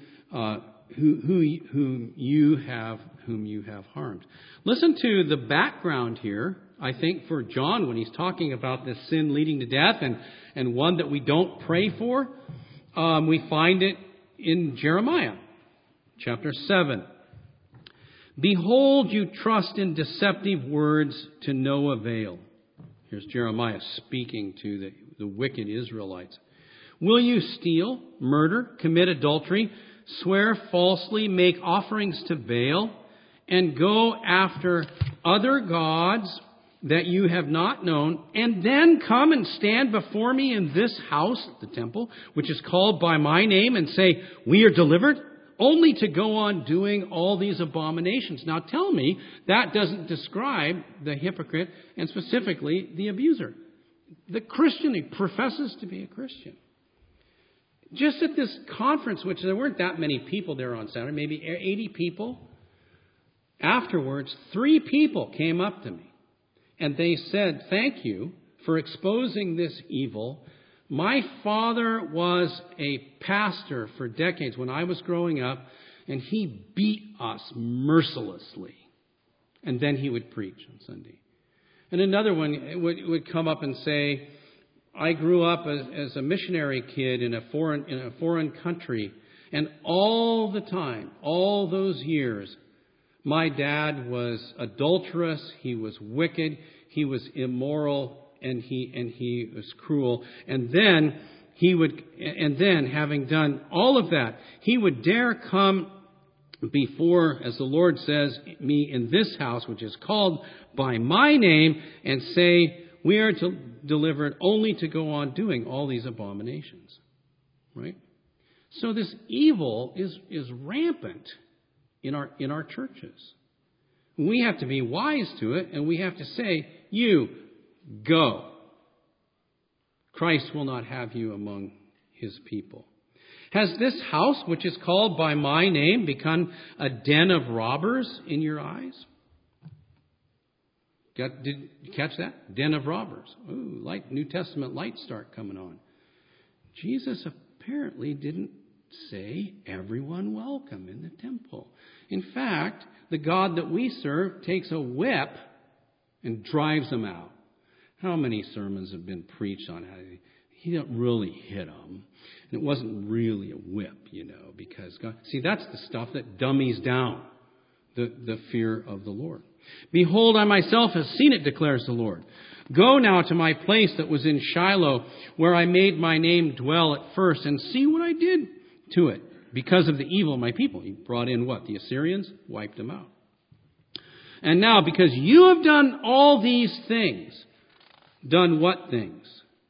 you have harmed. Listen to the background here, I think, for John when he's talking about this sin leading to death and one that we don't pray for. We find it in Jeremiah chapter 7. Behold, you trust in deceptive words to no avail. Here's Jeremiah speaking to the wicked Israelites. Will you steal, murder, commit adultery, swear falsely, make offerings to Baal, and go after other gods that you have not known, and then come and stand before me in this house, the temple, which is called by my name, and say, we are delivered? Only to go on doing all these abominations. Now tell me, that doesn't describe the hypocrite and specifically the abuser. The Christian, he professes to be a Christian. Just at this conference, which there weren't that many people there on Saturday, maybe 80 people, afterwards, 3 people came up to me and they said, thank you for exposing this evil, My father was a pastor for decades when I was growing up, and he beat us mercilessly. And then he would preach on Sunday. And another one would come up and say, I grew up as a missionary kid in a foreign country, and all the time, all those years, my dad was adulterous, he was wicked, he was immoral, and he was cruel. And then having done all of that, he would dare come before, as the Lord says, me in this house, which is called by my name, and say, we are delivered only to go on doing all these abominations. Right? So this evil is rampant in our churches. We have to be wise to it, and we have to say, you go. Christ will not have you among his people. Has this house, which is called by my name, become a den of robbers in your eyes? Did you catch that? Den of robbers. Ooh, New Testament lights start coming on. Jesus apparently didn't say everyone welcome in the temple. In fact, the God that we serve takes a whip and drives them out. How many sermons have been preached on how he didn't really hit them? And it wasn't really a whip, because God... See, that's the stuff that dummies down the fear of the Lord. Behold, I myself have seen it, declares the Lord. Go now to my place that was in Shiloh, where I made my name dwell at first, and see what I did to it because of the evil of my people. He brought in what? The Assyrians? Wiped them out. And now, because you have done all these things, done what things?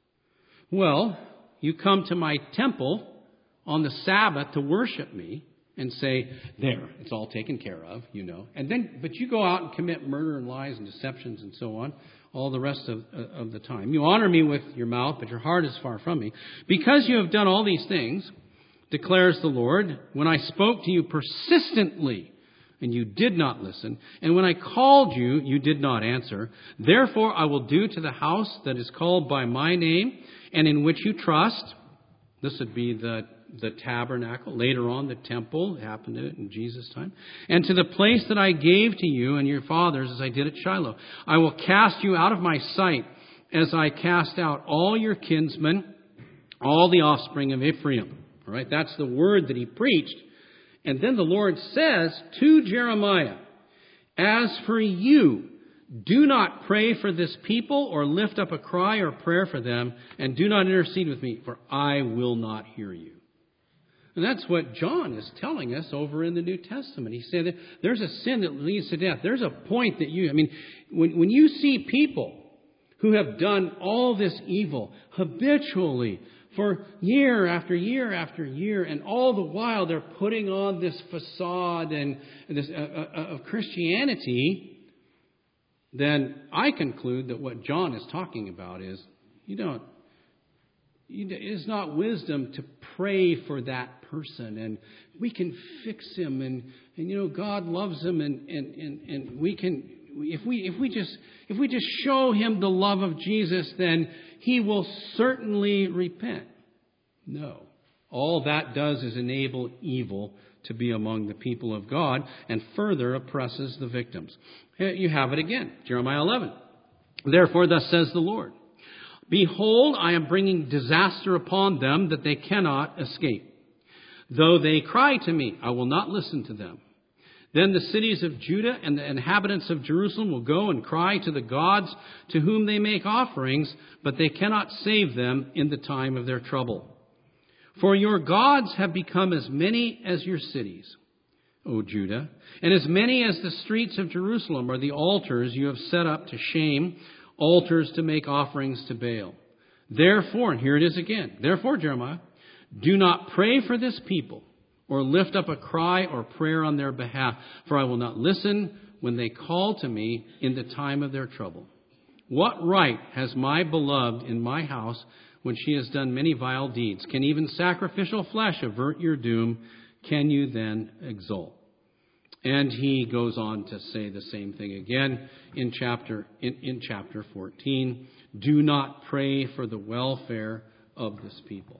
Well, you come to my temple on the Sabbath to worship me and say, there, it's all taken care of, And then, but you go out and commit murder and lies and deceptions and so on, all the rest of the time. You honor me with your mouth, but your heart is far from me. Because you have done all these things, declares the Lord, when I spoke to you persistently, and you did not listen, and when I called you, you did not answer, therefore I will do to the house that is called by my name, and in which you trust. This would be the tabernacle. Later on, the temple happened in Jesus' time. And to the place that I gave to you and your fathers, as I did at Shiloh. I will cast you out of my sight, as I cast out all your kinsmen, all the offspring of Ephraim. All right, that's the word that he preached. And then the Lord says to Jeremiah, as for you, do not pray for this people or lift up a cry or prayer for them, and do not intercede with me, for I will not hear you. And that's what John is telling us over in the New Testament. He said that there's a sin that leads to death. There's a point that when you see people who have done all this evil habitually for year after year after year, and all the while they're putting on this facade and this of Christianity, then I conclude that what John is talking about is it's not wisdom to pray for that person, and we can fix him, and God loves him, and we can, if we just show him the love of Jesus, then he will certainly repent. No. All that does is enable evil to be among the people of God and further oppresses the victims. You have it again. Jeremiah 11. Therefore, thus says the Lord, behold, I am bringing disaster upon them that they cannot escape. Though they cry to me, I will not listen to them. Then the cities of Judah and the inhabitants of Jerusalem will go and cry to the gods to whom they make offerings, but they cannot save them in the time of their trouble. For your gods have become as many as your cities, O Judah, and as many as the streets of Jerusalem are the altars you have set up to shame, altars to make offerings to Baal. Therefore, and here it is again, therefore, Jeremiah, do not pray for this people, or lift up a cry or prayer on their behalf, for I will not listen when they call to me in the time of their trouble. What right has my beloved in my house when she has done many vile deeds? Can even sacrificial flesh avert your doom? Can you then exult? And he goes on to say the same thing again in chapter 14. Do not pray for the welfare of this people.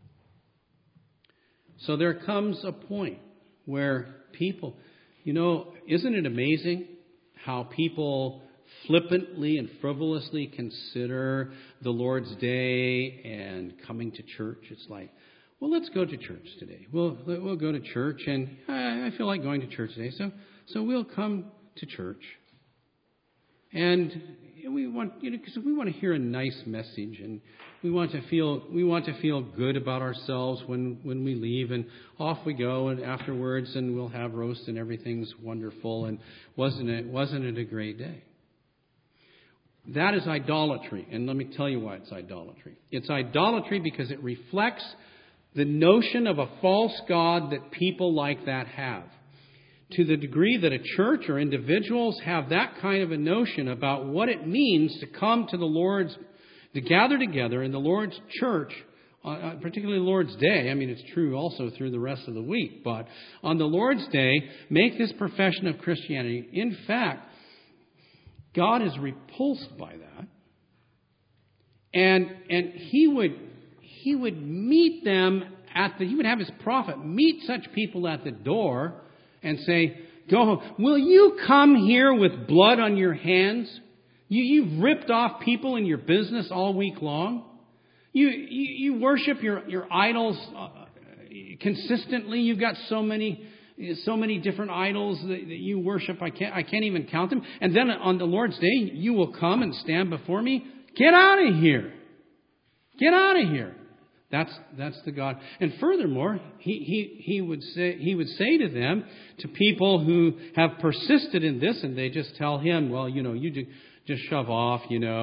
So there comes a point where people, isn't it amazing how people flippantly and frivolously consider the Lord's Day and coming to church? It's like, well, let's go to church today. We'll go to church, and I feel like going to church today, so we'll come to church. And we want, because we want to hear a nice message, and we want to feel good about ourselves when we leave, and off we go, and afterwards, and we'll have roast, and everything's wonderful, and wasn't it a great day? That is idolatry, and let me tell you why it's idolatry. It's idolatry because it reflects the notion of a false god that people like that have. To the degree that a church or individuals have that kind of a notion about what it means to come to to gather together in the Lord's church, particularly the Lord's Day. I mean, it's true also through the rest of the week, but on the Lord's Day, make this profession of Christianity. In fact, God is repulsed by that, and He would meet them He would have His prophet meet such people at the door and say, "Go home. Will you come here with blood on your hands? You've ripped off people in your business all week long. You worship your idols consistently. You've got so many different idols that you worship. I can't even count them. And then on the Lord's Day, you will come and stand before me. Get out of here! Get out of here!" That's the God. And furthermore, he would say to them, to people who have persisted in this, and they just tell him, "Well, you just shove off.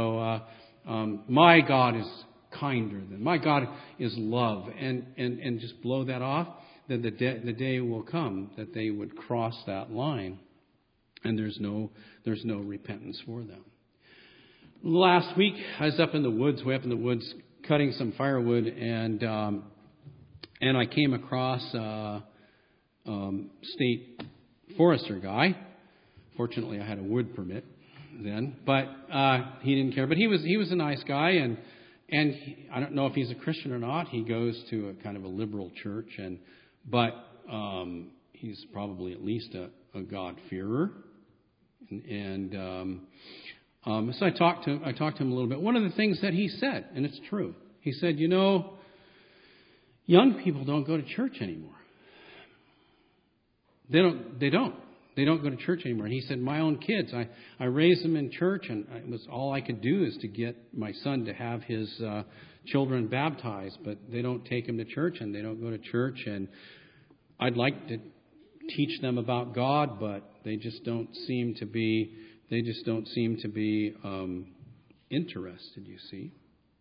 My God is kinder than my God is love," and just blow that off. Then the day will come that they would cross that line, and there's no repentance for them. Last week, I was way up in the woods, cutting some firewood, and I came across a state forester guy. Fortunately, I had a wood permit then, but he didn't care. But he was a nice guy, and I don't know if he's a Christian or not. He goes to a kind of a liberal church, but he's probably at least a God-fearer. So I talked to him a little bit. One of the things that he said, and it's true, he said, young people don't go to church anymore. They don't go to church anymore. And he said, my own kids, I raised them in church, and all I could do is to get my son to have his children baptized, but they don't take him to church, and they don't go to church. And I'd like to teach them about God, but they just don't seem to be interested, you see.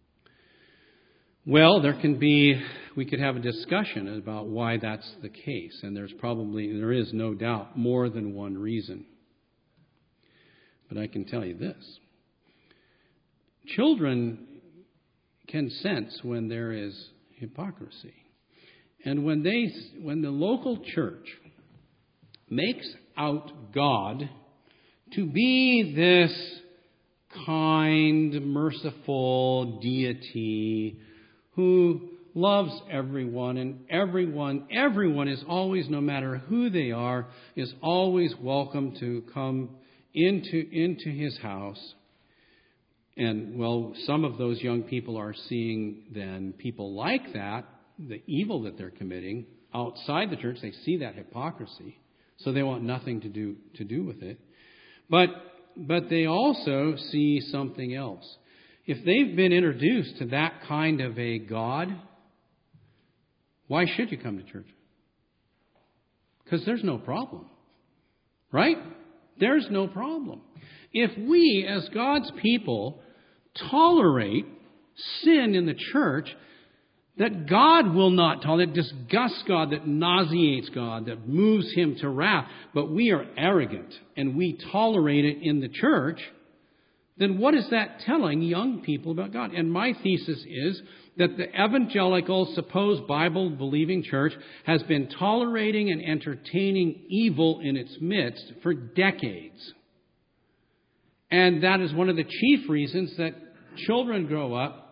Well, we could have a discussion about why that's the case, and there is no doubt more than one reason. But I can tell you this. Children can sense when there is hypocrisy. And when the local church makes out God to be this kind, merciful deity who loves everyone, and everyone is always, no matter who they are, is always welcome to come into his house. And, well, some of those young people are seeing then people like that, the evil that they're committing, outside the church. They see that hypocrisy, so they want nothing to do with it. But they also see something else. If they've been introduced to that kind of a God, why should you come to church? Because there's no problem. Right? There's no problem. If we, as God's people, tolerate sin in the church that God will not tolerate, that disgusts God, that nauseates God, that moves Him to wrath, but we are arrogant and we tolerate it in the church, then what is that telling young people about God? And my thesis is that the evangelical, supposed Bible-believing church has been tolerating and entertaining evil in its midst for decades. And that is one of the chief reasons that children grow up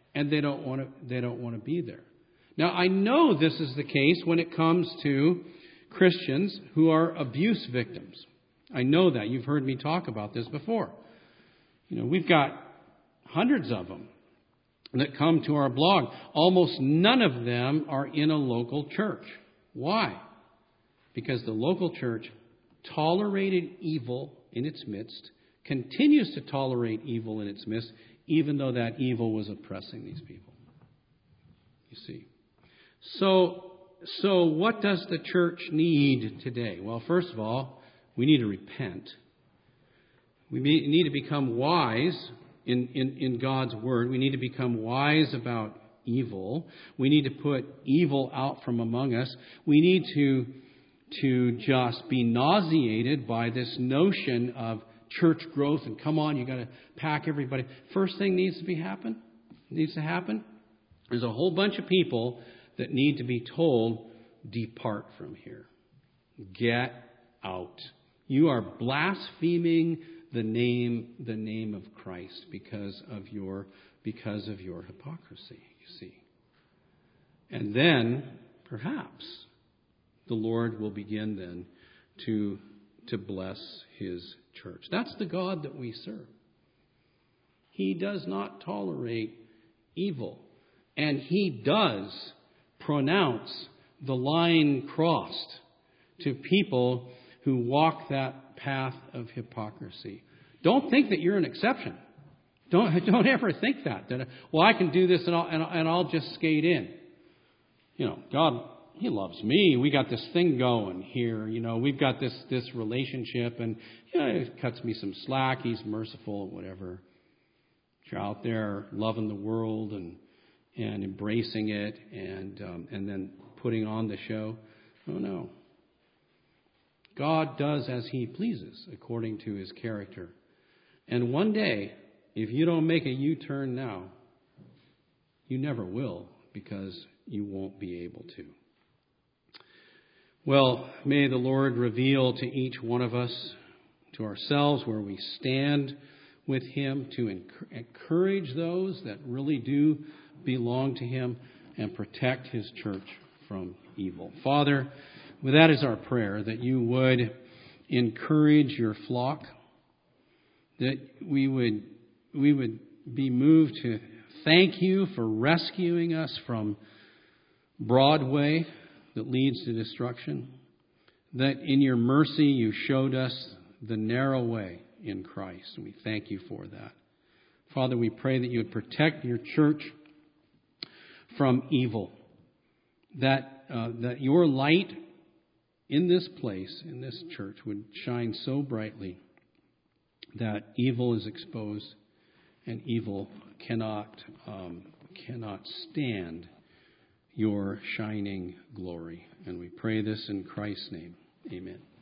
and they don't want to be there. Now, I know this is the case when it comes to Christians who are abuse victims. I know that. You've heard me talk about this before. We've got hundreds of them that come to our blog. Almost none of them are in a local church. Why? Because the local church tolerated evil in its midst, continues to tolerate evil in its midst, even though that evil was oppressing these people. You see. So what does the church need today? Well, first of all, we need to repent. We need to become wise in God's Word. We need to become wise about evil. We need to put evil out from among us. We need to just be nauseated by this notion of church growth and come on, you got to pack everybody. First thing needs to happen. There's a whole bunch of people that need to be told, depart from here. Get out. You are blaspheming the name of Christ because of your hypocrisy, you see. And then perhaps the Lord will begin then to bless His church. That's the God that we serve. He does not tolerate evil. And He does pronounce the line crossed to people who walk that path of hypocrisy. Don't think that you're an exception. Don't ever think that I can do this and I'll just skate in. God, He loves me. We got this thing going here. We've got this relationship, and He cuts me some slack. He's merciful, whatever. You're out there loving the world and embracing it, and then putting on the show. Oh no. God does as He pleases according to His character. And one day, if you don't make a U-turn now, you never will, because you won't be able to. Well, may the Lord reveal to each one of us, to ourselves, where we stand with Him, to encourage those that really do belong to Him, and protect His church from evil. Father, well, that is our prayer, that You would encourage Your flock, that we would be moved to thank You for rescuing us from Broadway that leads to destruction, that in Your mercy You showed us the narrow way in Christ, and we thank You for that. Father, we pray that You would protect Your church from evil, that Your light in this place, in this church, would shine so brightly that evil is exposed and evil cannot stand Your shining glory. And we pray this in Christ's name. Amen.